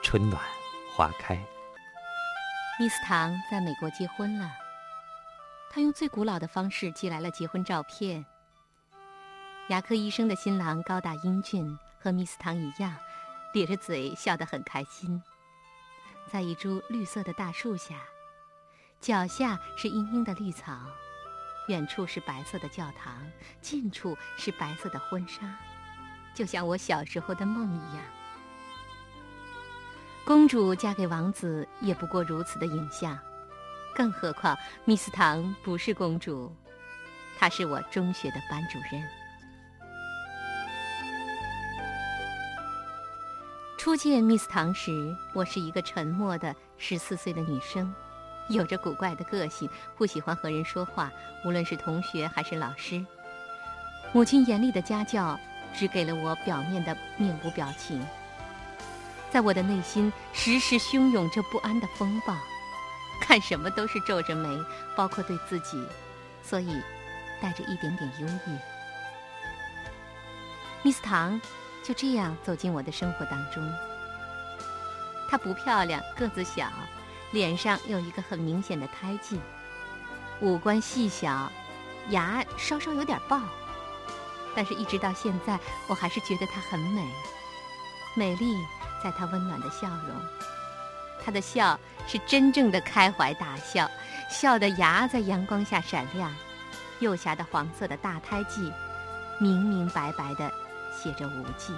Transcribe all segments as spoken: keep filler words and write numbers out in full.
春暖花开。 密斯唐在美国结婚了，他用最古老的方式寄来了结婚照片。牙科医生的新郎高大英俊，和密斯唐一样，咧着嘴笑得很开心。在一株绿色的大树下，脚下是茵茵的绿草，远处是白色的教堂，近处是白色的婚纱，就像我小时候的梦一样。公主嫁给王子也不过如此的影像，更何况密斯唐不是公主，她是我中学的班主任。初见密斯唐时，我是一个沉默的十四岁的女生，有着古怪的个性，不喜欢和人说话，无论是同学还是老师。母亲严厉的家教只给了我表面的面无表情，在我的内心时时汹涌着不安的风暴，看什么都是皱着眉，包括对自己，所以带着一点点忧郁。密斯唐就这样走进我的生活当中。她不漂亮，个子小，脸上有一个很明显的胎记，五官细小，牙稍稍有点爆，但是一直到现在，我还是觉得她很美。美丽在她温暖的笑容，她的笑是真正的开怀大笑，笑的牙在阳光下闪亮，右下的黄色的大胎记明明白白的写着无忌。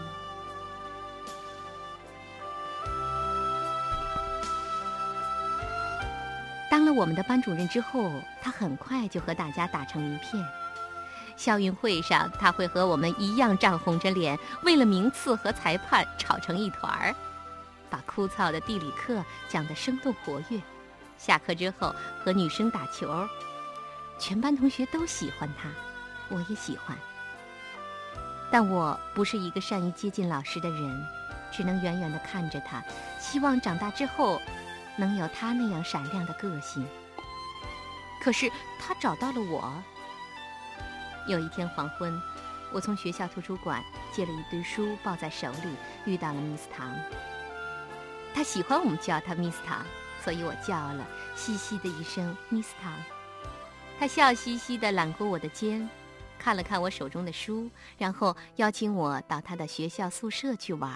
当了我们的班主任之后，他很快就和大家打成一片。校运会上，他会和我们一样涨红着脸，为了名次和裁判吵成一团儿，把枯燥的地理课讲得生动活跃。下课之后和女生打球，全班同学都喜欢他，我也喜欢。但我不是一个善于接近老师的人，只能远远地看着他，希望长大之后能有他那样闪亮的个性。可是他找到了我。有一天黄昏，我从学校图书馆借了一堆书抱在手里，遇到了密斯唐。他喜欢我们叫他密斯唐，所以我叫了细细的一声密斯唐。他笑嘻嘻地揽过我的肩，看了看我手中的书，然后邀请我到他的学校宿舍去玩。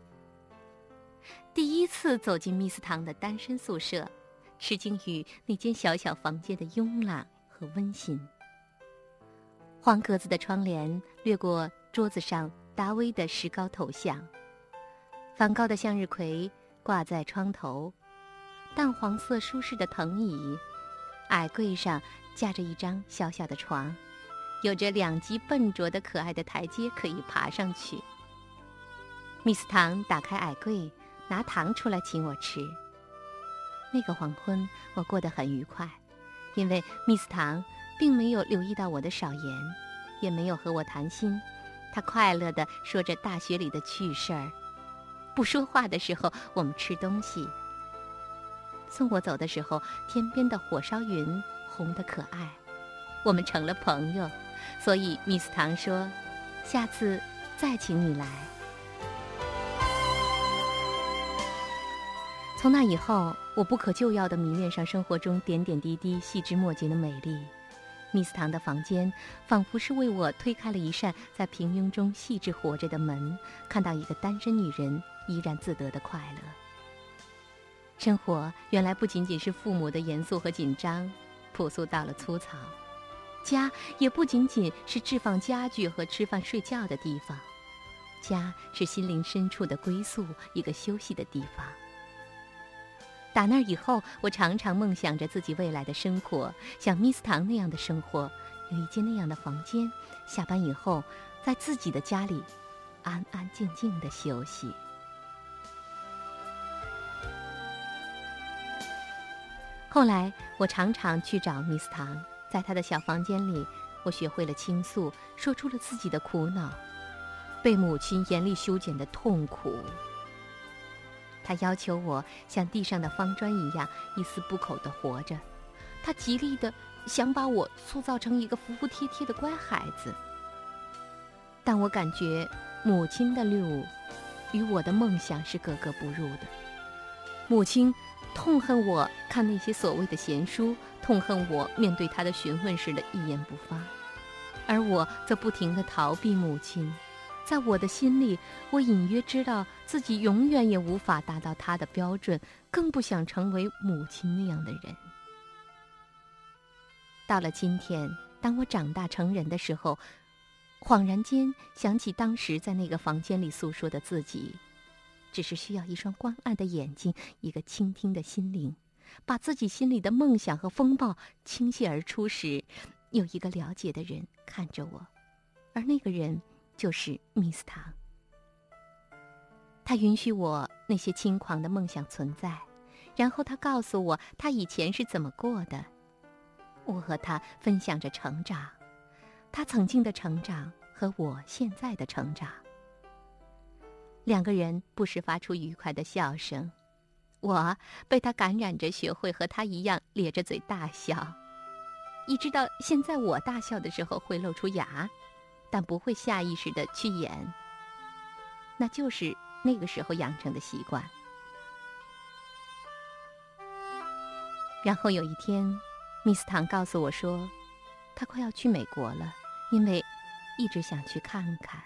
第一次走进密斯唐的单身宿舍，吃惊于那间小小房间的慵懒和温馨。黄格子的窗帘掠过桌子上达威的石膏头像，梵高的向日葵挂在窗头，淡黄色舒适的藤椅，矮柜上架着一张小小的床，有着两级笨拙的可爱的台阶可以爬上去。密斯唐打开矮柜，拿糖出来请我吃。那个黄昏我过得很愉快，因为密斯唐并没有留意到我的少言，也没有和我谈心，他快乐地说着大学里的趣事儿。不说话的时候，我们吃东西。送我走的时候，天边的火烧云红得可爱，我们成了朋友，所以密斯唐说，下次再请你来。从那以后，我不可救药地迷恋上生活中点点滴滴细枝末节的美丽。密斯唐的房间仿佛是为我推开了一扇在平庸中细致活着的门，看到一个单身女人怡然自得的快乐。生活原来不仅仅是父母的严肃和紧张，朴素到了粗糙；家也不仅仅是置放家具和吃饭睡觉的地方，家是心灵深处的归宿，一个休息的地方。打那以后，我常常梦想着自己未来的生活，像密斯唐那样的生活，有一间那样的房间，下班以后在自己的家里安安静静的休息。后来我常常去找密斯唐，在他的小房间里，我学会了倾诉，说出了自己的苦恼，被母亲严厉修剪的痛苦。他要求我像地上的方砖一样一丝不苟地活着，他极力地想把我塑造成一个服服帖帖的乖孩子。但我感觉母亲的路与我的梦想是格格不入的， 母亲痛恨我看那些所谓的闲书，痛恨我面对她的询问时的一言不发，而我则不停地逃避母亲。在我的心里，我隐约知道自己永远也无法达到她的标准，更不想成为母亲那样的人。到了今天，当我长大成人的时候，恍然间想起当时在那个房间里诉说的自己，只是需要一双关爱的眼睛，一个倾听的心灵，把自己心里的梦想和风暴倾泻而出时，有一个了解的人看着我，而那个人就是 Miss 唐。他允许我那些轻狂的梦想存在，然后他告诉我他以前是怎么过的。我和他分享着成长，他曾经的成长和我现在的成长。两个人不时发出愉快的笑声，我被他感染着，学会和他一样咧着嘴大笑，一直到现在我大笑的时候会露出牙，但不会下意识地去演，那就是那个时候养成的习惯。然后有一天，Miss 唐告诉我说，她快要去美国了，因为一直想去看看。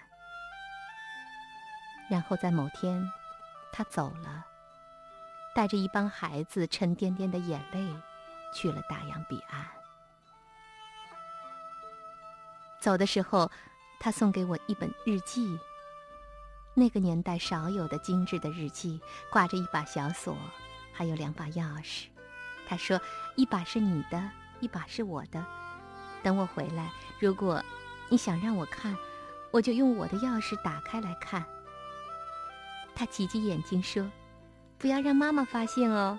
然后在某天，她走了，带着一帮孩子沉甸甸的眼泪，去了大洋彼岸。走的时候，她送给我一本日记，那个年代少有的精致的日记，挂着一把小锁，还有两把钥匙。她说，一把是你的，一把是我的，等我回来，如果你想让我看，我就用我的钥匙打开来看。她挤挤眼睛说，不要让妈妈发现哦。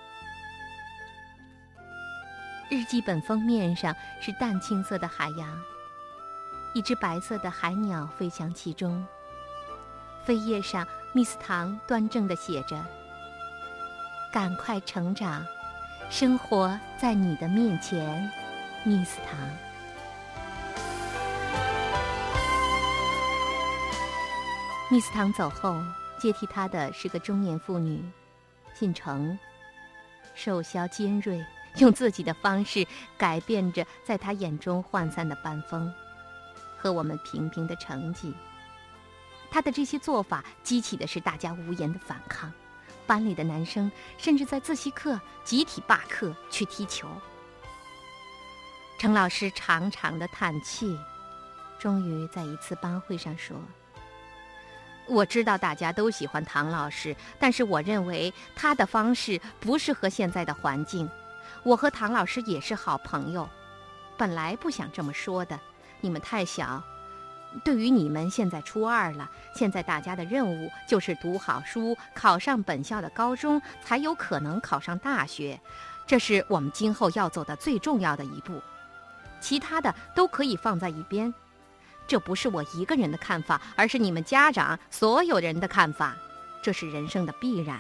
日记本封面上是淡青色的海洋，一只白色的海鸟飞翔其中，扉页上 Miss 唐端正地写着，赶快成长，生活在你的面前 Miss 唐。Miss 唐走后，接替她的是个中年妇女，姓程，瘦削尖锐，用自己的方式改变着在她眼中涣散的班风和我们平平的成绩。她的这些做法激起的是大家无言的反抗，班里的男生甚至在自习课集体罢课去踢球。程老师长长的叹气，终于在一次班会上说，我知道大家都喜欢唐老师，但是我认为他的方式不适合现在的环境。我和唐老师也是好朋友，本来不想这么说的，你们太小，对于你们现在初二了，现在大家的任务就是读好书，考上本校的高中，才有可能考上大学，这是我们今后要走的最重要的一步，其他的都可以放在一边。这不是我一个人的看法，而是你们家长所有人的看法，这是人生的必然。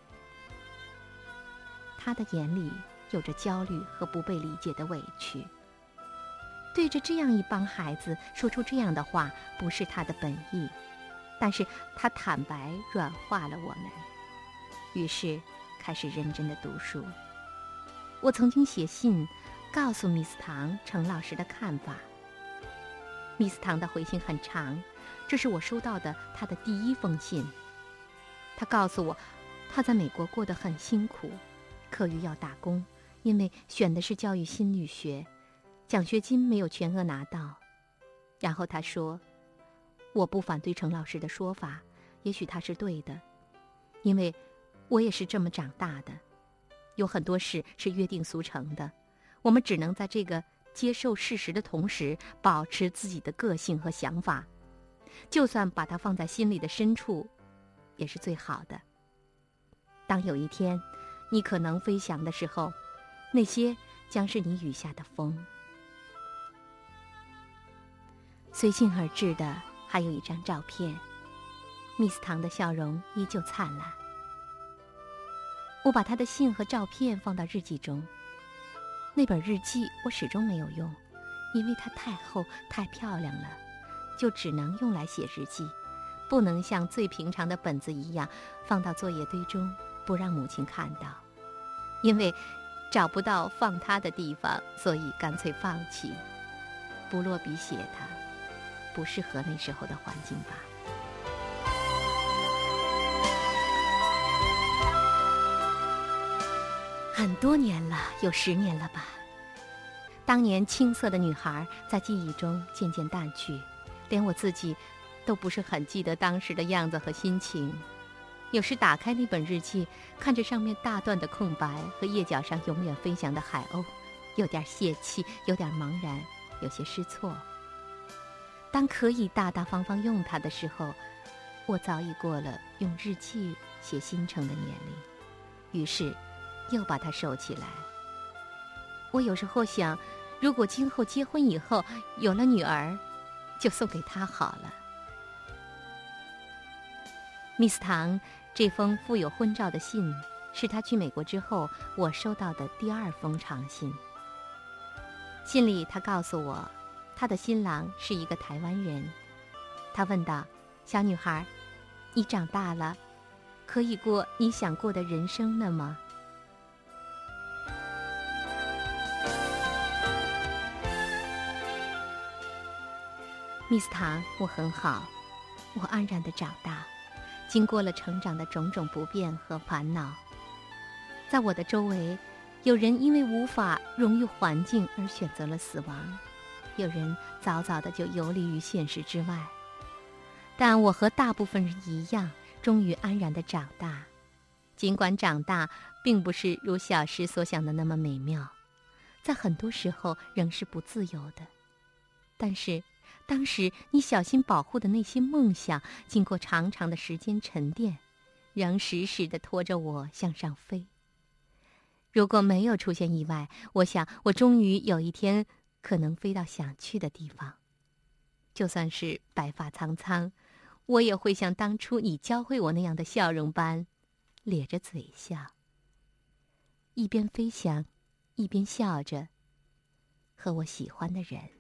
他的眼里有着焦虑和不被理解的委屈，对着这样一帮孩子说出这样的话，不是他的本意，但是他坦白软化了我们，于是开始认真的读书。我曾经写信告诉 Miss 唐程老师的看法， Miss 唐的回信很长，这是我收到的她的第一封信。她告诉我，她在美国过得很辛苦，课余要打工，因为选的是教育心理学，奖学金没有全额拿到。然后她说，我不反对程老师的说法，也许他是对的，因为我也是这么长大的，有很多事是约定俗成的，我们只能在这个接受事实的同时，保持自己的个性和想法，就算把它放在心里的深处，也是最好的。当有一天你可能飞翔的时候，那些将是你雨下的风。随信而至的还有一张照片， Miss 唐的笑容依旧灿烂。我把她的信和照片放到日记中，那本日记我始终没有用，因为它太厚太漂亮了，就只能用来写日记，不能像最平常的本子一样放到作业堆中不让母亲看到，因为找不到放它的地方，所以干脆放弃，不落笔写它，不适合那时候的环境吧。很多年了，有十年了吧。当年青涩的女孩在记忆中渐渐淡去，连我自己都不是很记得当时的样子和心情。有时打开那本日记，看着上面大段的空白和页角上永远飞翔的海鸥，有点泄气，有点茫然，有些失措。当可以大大方方用它的时候，我早已过了用日记写心程的年龄，于是又把它收起来。我有时候想，如果今后结婚以后有了女儿，就送给她好了。Miss 唐这封附有婚照的信，是她去美国之后我收到的第二封长信。信里她告诉我，她的新郎是一个台湾人。她问道：小女孩，你长大了，可以过你想过的人生了吗？Miss 唐，我很好，我安然地长大，经过了成长的种种不便和烦恼。在我的周围，有人因为无法融入环境而选择了死亡，有人早早的就游离于现实之外。但我和大部分人一样，终于安然地长大。尽管长大并不是如小时所想的那么美妙，在很多时候仍是不自由的。但是当时你小心保护的那些梦想，经过长长的时间沉淀，仍时时地拖着我向上飞。如果没有出现意外，我想我终于有一天可能飞到想去的地方。就算是白发苍苍，我也会像当初你教会我那样的笑容般，咧着嘴笑，一边飞翔，一边笑着，和我喜欢的人